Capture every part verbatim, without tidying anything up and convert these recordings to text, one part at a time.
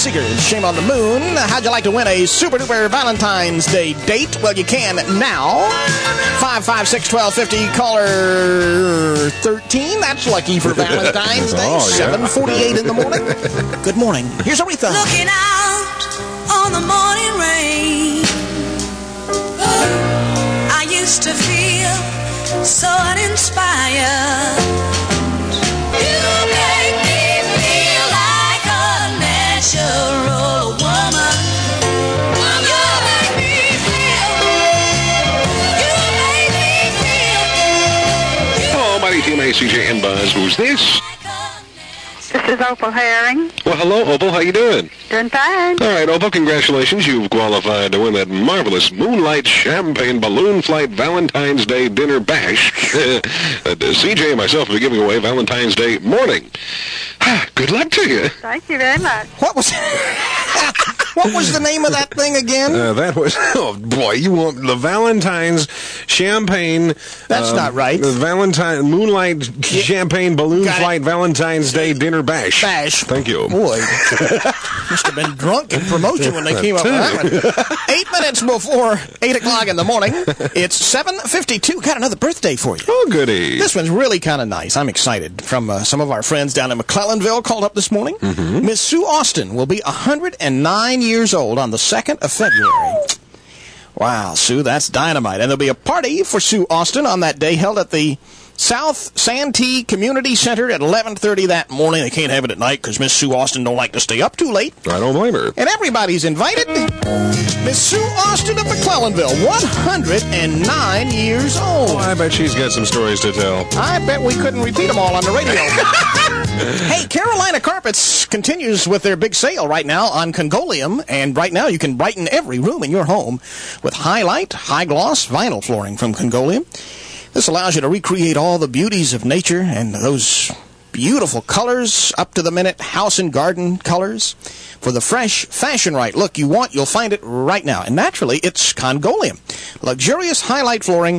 Seegers, Shame on the Moon. How'd you like to win a super-duper Valentine's Day date? Well, you can now. five five six, one two five zero, caller thirteen. That's lucky for Valentine's Day. Oh, yeah. seven forty-eight in the morning. Good morning. Here's Aretha. Looking out on the morning rain, I used to feel so uninspired. You make me feel like a natural woman. You make me feel. You make me feel. Hello, Mighty Team A C J and Buzz. Who's this? This is Opal Herring. Well, hello, Opal. How you doing? Doing fine. All right, Opal, congratulations. You've qualified to win that marvelous Moonlight Champagne Balloon Flight Valentine's Day Dinner Bash that uh, C J and myself will be giving away Valentine's Day morning. Good luck to you. Thank you very much. What was what was the name of that thing again? Uh, that was, oh boy, you want the Valentine's Champagne. That's uh, not right. The Valentine Moonlight Yeah. Champagne Balloon Got it. Flight Valentine's Day Dinner Bash. Bash. Thank you. Boy, must have been drunk in promotion when they came up with that one. Eight minutes before eight o'clock in the morning. It's seven fifty-two. Got another birthday for you. Oh, goody. This one's really kind of nice. I'm excited. From uh, some of our friends down in McClellanville called up this morning. Mm-hmm. Miss Sue Austin will be one hundred nine years old on the second of February. Wow, Sue, that's dynamite. And there'll be a party for Sue Austin on that day held at the South Santee Community Center at eleven thirty that morning. They can't have it at night because Miss Sue Austin don't like to stay up too late. I don't blame her. And everybody's invited. Miss Sue Austin of McClellanville, one hundred nine years old. Oh, I bet she's got some stories to tell. I bet we couldn't repeat them all on the radio. Hey, Carolina Carpets continues with their big sale right now on Congolium, and right now you can brighten every room in your home with highlight, high-gloss vinyl flooring from Congolium. This allows you to recreate all the beauties of nature and those beautiful colors, up-to-the-minute house and garden colors. For the fresh, fashion-right look you want, you'll find it right now. And naturally, it's Congolium. Luxurious highlight flooring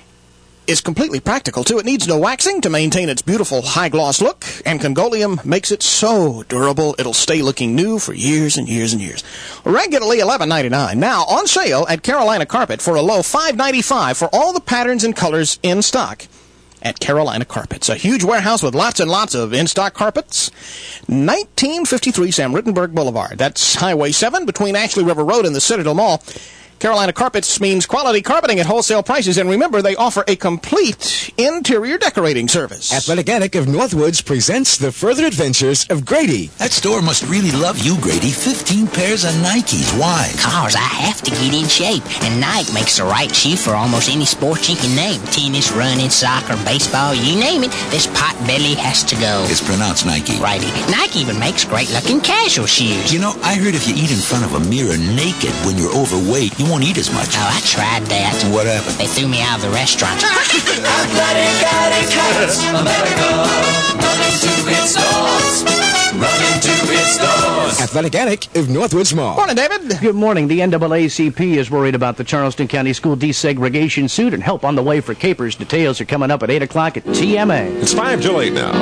is completely practical, too. It needs no waxing to maintain its beautiful high-gloss look, and Congolium makes it so durable it'll stay looking new for years and years and years. Regularly eleven ninety-nine. Now on sale at Carolina Carpet for a low five ninety-five for all the patterns and colors in stock at Carolina Carpets. A huge warehouse with lots and lots of in-stock carpets. nineteen fifty-three Sam Rittenberg Boulevard. That's Highway seven between Ashley River Road and the Citadel Mall. Carolina Carpets means quality carpeting at wholesale prices, and remember, they offer a complete interior decorating service. Athletic Attic of Northwoods presents the further adventures of Grady. That store must really love you, Grady. Fifteen pairs of Nikes. Why? Cause I have to get in shape, and Nike makes the right shoe for almost any sport you can name. Tennis, running, soccer, baseball, you name it, this potbelly has to go. It's pronounced Nike. Righty. Nike even makes great-looking casual shoes. You know, I heard if you eat in front of a mirror naked when you're overweight, you won't eat as much. Oh, I tried that. What happened? They threw me out of the restaurant. Athletic Attic has America. Running to its doors. Running to its doors. Athletic Attic of Northwoods Mall. Morning, David. Good morning. The N double A C P is worried about the Charleston County School desegregation suit, and help on the way for Capers. Details are coming up at eight o'clock at T M A. It's five till eight now.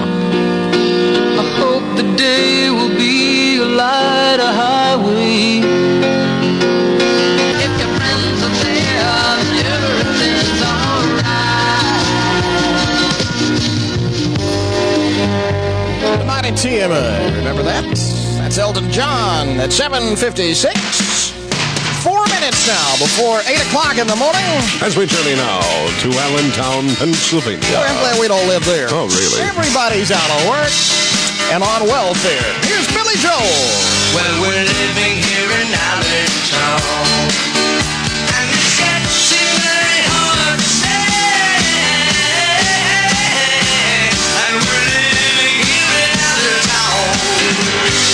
I hope the day will be a lighter highway. The mighty T M A. Remember that? That's Elton John at seven fifty-six. Four minutes now before eight o'clock in the morning. As we journey now to Allentown, Pennsylvania. Well, I'm glad we don't live there. Oh, really? Everybody's out of work and on welfare. Here's Billy Joel. Well, we're living here in Allentown, and it's getting very hard to say. And we're living here in Allentown.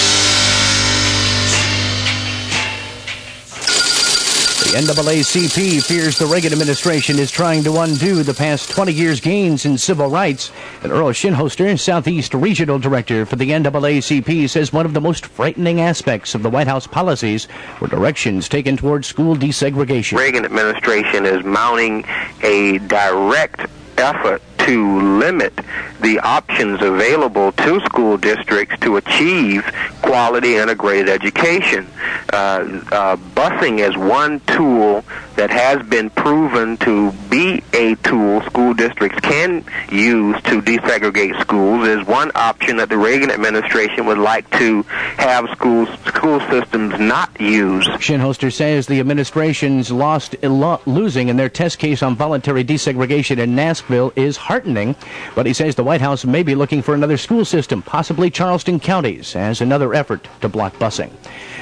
The N double A C P fears the Reagan administration is trying to undo the past twenty years' gains in civil rights. And Earl Shinholster, Southeast Regional Director for the N double A C P, says one of the most frightening aspects of the White House policies were directions taken toward school desegregation. Reagan administration is mounting a direct effort to limit the options available to school districts to achieve quality integrated education. Uh, uh, busing is one tool that has been proven to be a tool school districts can use to desegregate schools. Is one option that the Reagan administration would like to have schools school systems not use. Shinholster says the administration's lost lo- losing in their test case on voluntary desegregation in Nashville is heartening, but he says the White House may be looking for another school system, possibly Charleston counties, as another effort to block busing.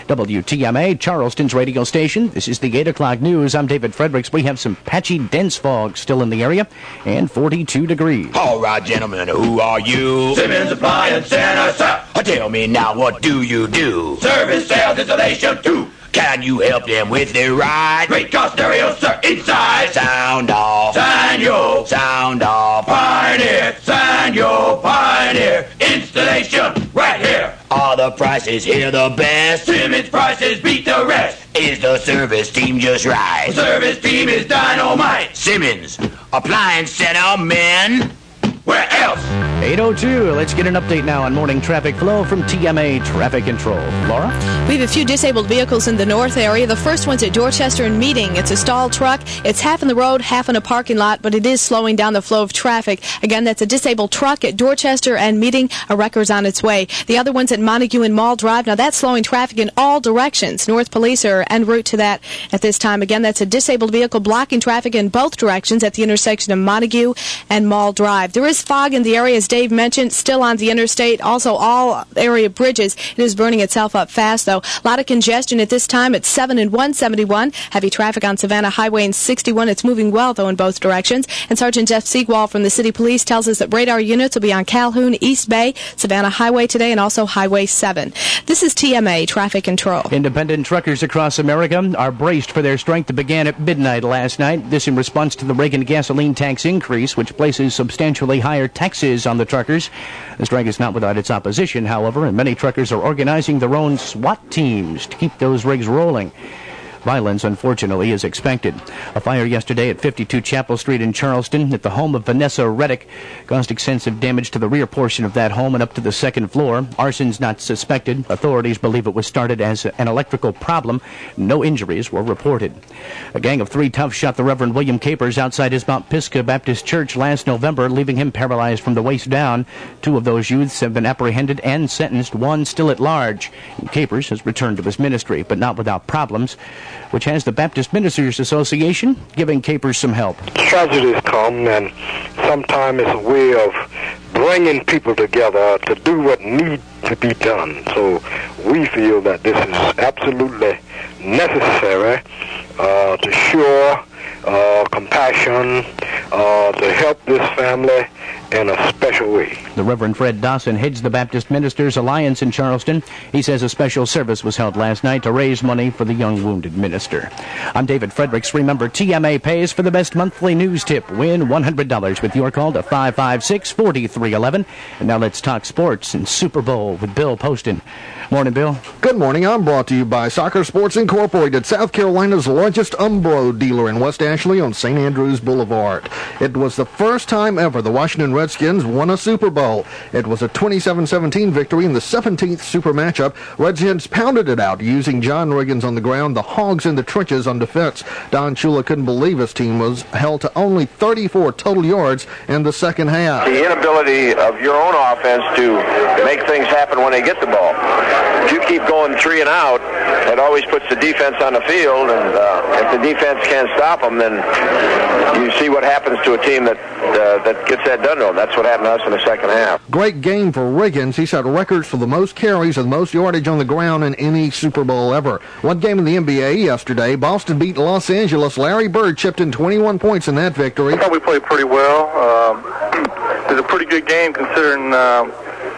W T M A, Charleston's radio station. This is the eight o'clock news. I'm David Fredericks. We have some patchy, dense fog still in the area and forty-two degrees. All right, gentlemen, who are you? Simmons Appliance Center, sir. Tell me now, what do you do? Service, sales, installation, too. Can you help them with their ride? Great cost stereo, sir, inside. Sound off. Sanyo. Sound off. Pioneer. Sanyo. Pioneer. Installation right here. Are the prices here the best? Simmons prices beat the rest. Is the service team just right? The service team is dynamite. Simmons Appliance Center, men. Where else? eight oh two. Let's get an update now on morning traffic flow from T M A Traffic Control. Laura? We have a few disabled vehicles in the north area. The first one's at Dorchester and Meeting. It's a stalled truck. It's half in the road, half in a parking lot, but it is slowing down the flow of traffic. Again, that's a disabled truck at Dorchester and Meeting. A wrecker's on its way. The other one's at Montague and Mall Drive. Now, that's slowing traffic in all directions. North Police are en route to that at this time. Again, that's a disabled vehicle blocking traffic in both directions at the intersection of Montague and Mall Drive. There is fog in the area, as Dave mentioned, still on the interstate. Also, all area bridges. It is burning itself up fast, though. A lot of congestion at this time at seven and one seventy-one. Heavy traffic on Savannah Highway and sixty-one. It's moving well, though, in both directions. And Sergeant Jeff Siegwald from the City Police tells us that radar units will be on Calhoun, East Bay, Savannah Highway today, and also Highway seven. This is T M A Traffic Control. Independent truckers across America are braced for their strike that began at midnight last night. This in response to the Reagan gasoline tax increase, which places substantially higher taxes on the truckers. The strike is not without its opposition, however, and many truckers are organizing their own SWAT teams to keep those rigs rolling. Violence, unfortunately, is expected. A fire yesterday at fifty-two Chapel Street in Charleston at the home of Vanessa Reddick caused extensive damage to the rear portion of that home and up to the second floor. Arson's not suspected. Authorities believe it was started as an electrical problem. No injuries were reported. A gang of three toughs shot the Reverend William Capers outside his Mount Pisgah Baptist Church last November, leaving him paralyzed from the waist down. Two of those youths have been apprehended and sentenced, one still at large. And Capers has returned to his ministry, but not without problems, which has the Baptist Ministers Association giving Capers some help. Tragedies come, and sometimes it's a way of bringing people together to do what needs to be done. So we feel that this is absolutely necessary uh, to show uh, compassion, uh, to help this family in a special way. The Reverend Fred Dawson heads the Baptist Ministers Alliance in Charleston. He says a special service was held last night to raise money for the young wounded minister. I'm David Fredericks. Remember, T M A pays for the best monthly news tip. Win one hundred dollars with your call to five five six, four three one one. And now let's talk sports and Super Bowl with Bill Poston. Morning, Bill. Good morning. I'm brought to you by Soccer Sports Incorporated, South Carolina's largest Umbro dealer in West Ashley on Saint Andrews Boulevard. It was the first time ever the Washington Redskins won a Super Bowl. It was a twenty-seven seventeen victory in the seventeenth Super matchup. Redskins pounded it out using John Riggins on the ground, the Hogs in the trenches on defense. Don Shula couldn't believe his team was held to only thirty-four total yards in the second half. The inability of your own offense to make things happen when they get the ball. If you keep going three and out, it always puts the defense on the field, and uh, if the defense can't stop them, then you see what happens to a team that uh, that gets that done to them. That's what happened to us in the second half. Great game for Riggins. He set records for the most carries and most yardage on the ground in any Super Bowl ever. One game in the N B A yesterday, Boston beat Los Angeles. Larry Bird chipped in twenty-one points in that victory. I thought we played pretty well. Um, it was a pretty good game considering um,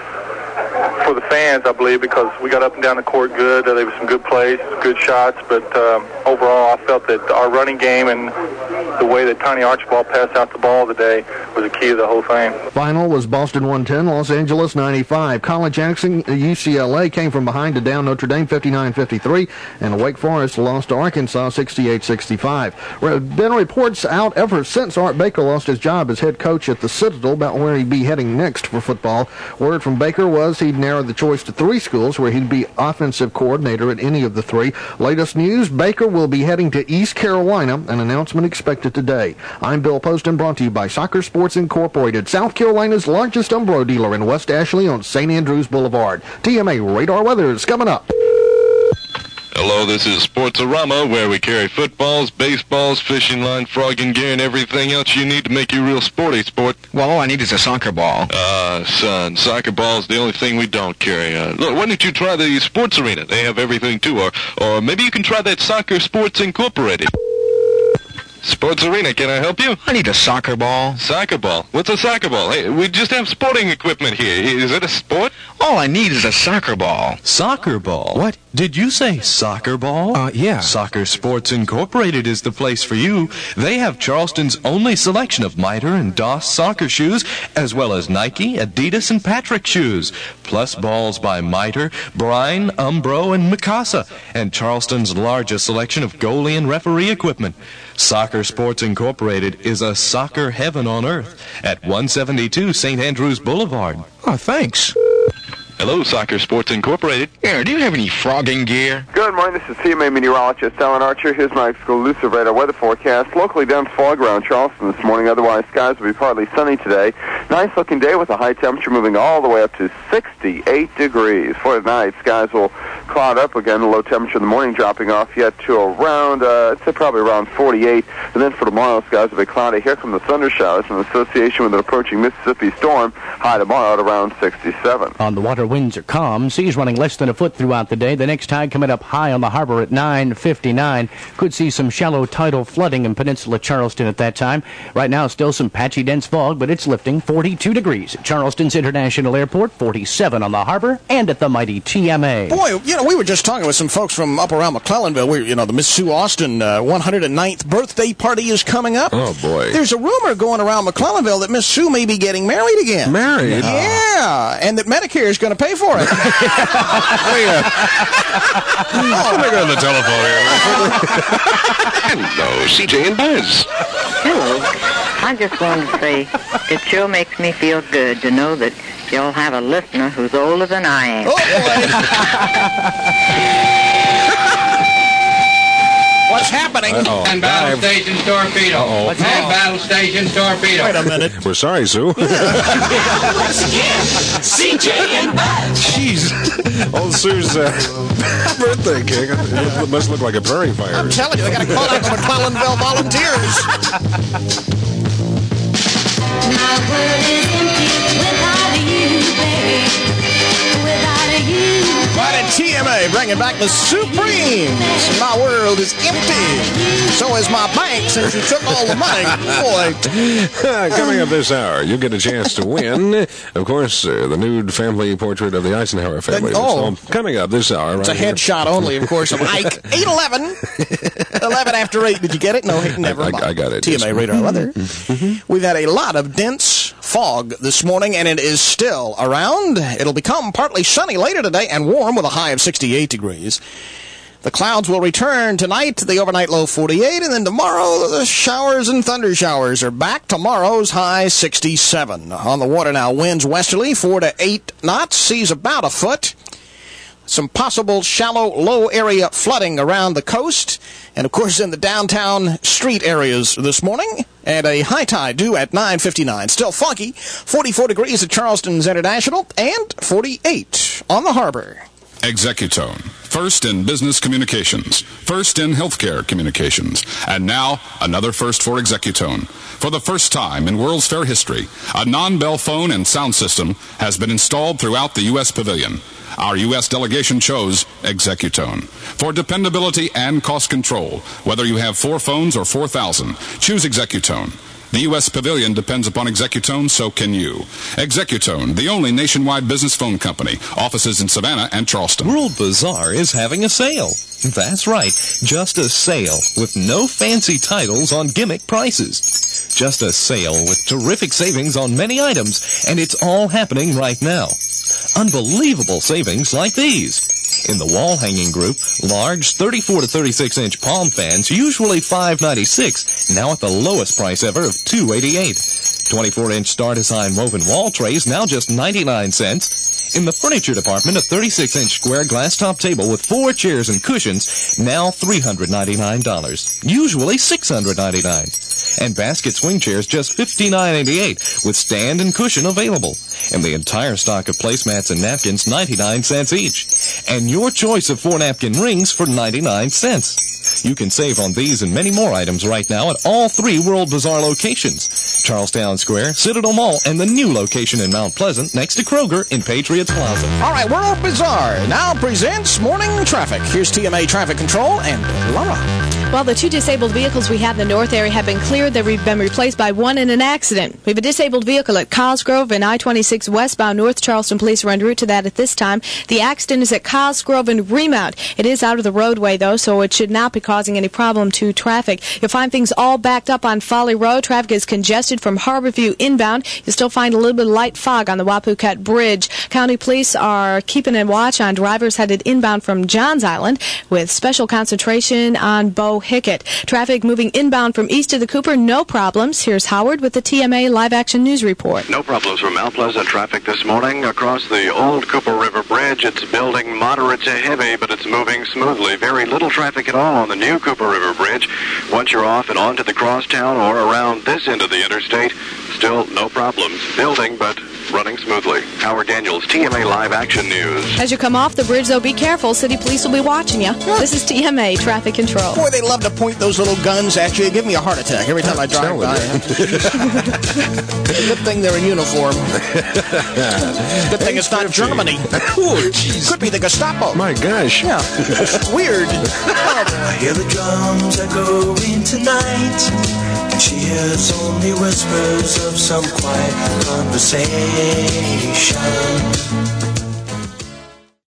for the fans, I believe, because we got up and down the court good. Uh, there were some good plays, good shots, but um, overall I felt that our running game and the way that Tiny Archibald passed out the ball today was the key to the whole thing. Final was Boston one ten, Los Angeles ninety-five. Colin Jackson, U C L A, came from behind to down Notre Dame fifty-nine fifty-three, and Wake Forest lost to Arkansas sixty-eight sixty-five. There have been reports out ever since Art Baker lost his job as head coach at the Citadel about where he'd be heading next for football. Word from Baker was he he'd narrowed the choice to three schools where he'd be offensive coordinator at any of the three. Latest news, Baker will be heading to East Carolina, an announcement expected today. I'm Bill Poston, brought to you by Soccer Sports Incorporated, South Carolina's largest Umbro dealer in West Ashley on Saint Andrews Boulevard. T M A Radar Weather is coming up. Hello, this is Sportsorama, where we carry footballs, baseballs, fishing line, frogging gear, and everything else you need to make you real sporty, sport. Well, all I need is a soccer ball. Ah, uh, son, soccer ball's the only thing we don't carry. Uh, look, why don't you try the Sports Arena? They have everything, too. Or, or maybe you can try that Soccer Sports Incorporated. Sports Arena, can I help you? I need a soccer ball. Soccer ball? What's a soccer ball? Hey, we just have sporting equipment here. Is it a sport? All I need is a soccer ball. Soccer ball? What? Did you say soccer ball? Uh, yeah. Soccer Sports Incorporated is the place for you. They have Charleston's only selection of Mitre and Doss soccer shoes, as well as Nike, Adidas, and Patrick shoes. Plus balls by Mitre, Brine, Umbro, and Mikasa. And Charleston's largest selection of goalie and referee equipment. Soccer Sports Incorporated is a soccer heaven on earth at one seventy-two Saint Andrews Boulevard. Oh, thanks. Hello, Soccer Sports Incorporated. Yeah, do you have any frogging gear? Good morning, this is C M A meteorologist Alan Archer. Here's my exclusive radar weather forecast. Locally dense fog around Charleston this morning. Otherwise, skies will be partly sunny today. Nice looking day with a high temperature moving all the way up to sixty-eight degrees. For tonight, skies will cloud up again. The low temperature in the morning dropping off yet to around, uh, I'd say probably around forty-eight. And then for tomorrow, skies will be cloudy. Here come the thunder showers in association with an approaching Mississippi storm. High tomorrow at around sixty-seven. On the water, winds are calm. Seas running less than a foot throughout the day. The next tide coming up high on the harbor at nine fifty-nine. Could see some shallow tidal flooding in Peninsula Charleston at that time. Right now, still some patchy dense fog, but it's lifting. forty-two degrees at Charleston's International Airport, forty-seven on the harbor, and at the mighty T M A. Boy, you know, we were just talking with some folks from up around McClellanville. We, you know, the Miss Sue Austin uh, one hundred ninth birthday party is coming up. Oh, boy. There's a rumor going around McClellanville that Miss Sue may be getting married again. Married? Yeah, and that Medicare is going to pay for it. Let me go on the telephone here. Hello, C J and Buzz. Hello. I just wanted to say it sure makes me feel good to know that y'all have a listener who's older than I am. Oh, what's happening? Uh-oh. And battle station torpedo. Uh-oh. What's that? Battle station torpedo. Wait a minute. We're sorry, Sue. Once again, C J and Buzz. Jeez. Old Sue's uh, birthday cake. It must look like a prairie fire. I'm telling you, they got to call out the McClellanville volunteers. My world is empty without you, baby. Without you. Right at T M A, bringing back the Supremes. My world is empty. So is my bank since you took all the money. Boy. Coming up this hour, you'll get a chance to win, of course, uh, the nude family portrait of the Eisenhower family. Oh. So, coming up this hour. It's right a here. headshot only, of course, of Ike. eight eleven. eleven after eight. Did you get it? No, never I, mind. I, I got it. T M A yes. radar weather. We've had a lot of dense fog this morning, and it is still around. It'll become partly sunny later today and warm with a high of sixty-eight degrees. The clouds will return tonight, the overnight low forty-eight, and then tomorrow the showers and thunder showers are back. Tomorrow's high sixty-seven. On the water now, winds westerly four to eight knots, seas about a foot. Some possible shallow, low area flooding around the coast, and of course in the downtown street areas this morning, and a high tide due at nine fifty-nine. Still funky, forty-four degrees at Charleston's International, and forty-eight on the harbor. Executone, first in business communications, first in healthcare communications, and now another first for Executone. For the first time in World's Fair history, a non-Bell phone and sound system has been installed throughout the U S Pavilion. Our U S delegation chose Executone. For dependability and cost control, whether you have four phones or four thousand, choose Executone. The U S Pavilion depends upon Executone, so can you. Executone, the only nationwide business phone company. Offices in Savannah and Charleston. World Bazaar is having a sale. That's right, just a sale with no fancy titles on gimmick prices. Just a sale with terrific savings on many items, and it's all happening right now. Unbelievable savings like these. In the wall hanging group, large thirty-four to thirty-six inch palm fans, usually five ninety-six, now at the lowest price ever of two eighty-eight. twenty-four inch star design woven wall trays, now just ninety-nine cents. In the furniture department, a thirty-six inch square glass top table with four chairs and cushions, now three hundred ninety-nine dollars. Usually six hundred ninety-nine dollars. And basket swing chairs just fifty-nine eighty-eight with stand and cushion available. And the entire stock of placemats and napkins, ninety-nine cents each. And your choice of four napkin rings for ninety-nine cents. You can save on these and many more items right now at all three World Bazaar locations. Charlestown Square, Citadel Mall, and the new location in Mount Pleasant next to Kroger in Patriots Plaza. All right, World Bazaar now presents Morning Traffic. Here's T M A Traffic Control and Laura. Well, the two disabled vehicles we have in the north area have been cleared. They've been replaced by one in an accident. We have a disabled vehicle at Cosgrove and I twenty-six westbound. North Charleston police are en route to that at this time. The accident is at Cosgrove and Remount. It is out of the roadway, though, so it should not be causing any problem to traffic. You'll find things all backed up on Folly Road. Traffic is congested from Harborview inbound. You'll still find a little bit of light fog on the Wapoo-Cut Bridge. County police are keeping a watch on drivers headed inbound from Johns Island with special concentration on Bow Hickett. Traffic moving inbound from east of the Cooper, no problems. Here's Howard with the T M A Live Action News Report. No problems from Mount Pleasant traffic this morning. Across the old Cooper River Bridge, it's building moderate to heavy, but it's moving smoothly. Very little traffic at all on the new Cooper River Bridge. Once you're off and onto the crosstown or around this end of the interstate, still no problems. Building, but running smoothly. Howard Daniels, T M A Live Action News. As you come off the bridge, though, be careful. City police will be watching you. This is T M A Traffic Control. Boy, they love to point those little guns at you. They give me a heart attack every time I drive by. Good thing they're in uniform. Good thing it's not Germany. Oh, jeez. Could be the Gestapo. My gosh. Yeah. Weird. I hear the drums echoing tonight, and she hears only whispers of some quiet conversation.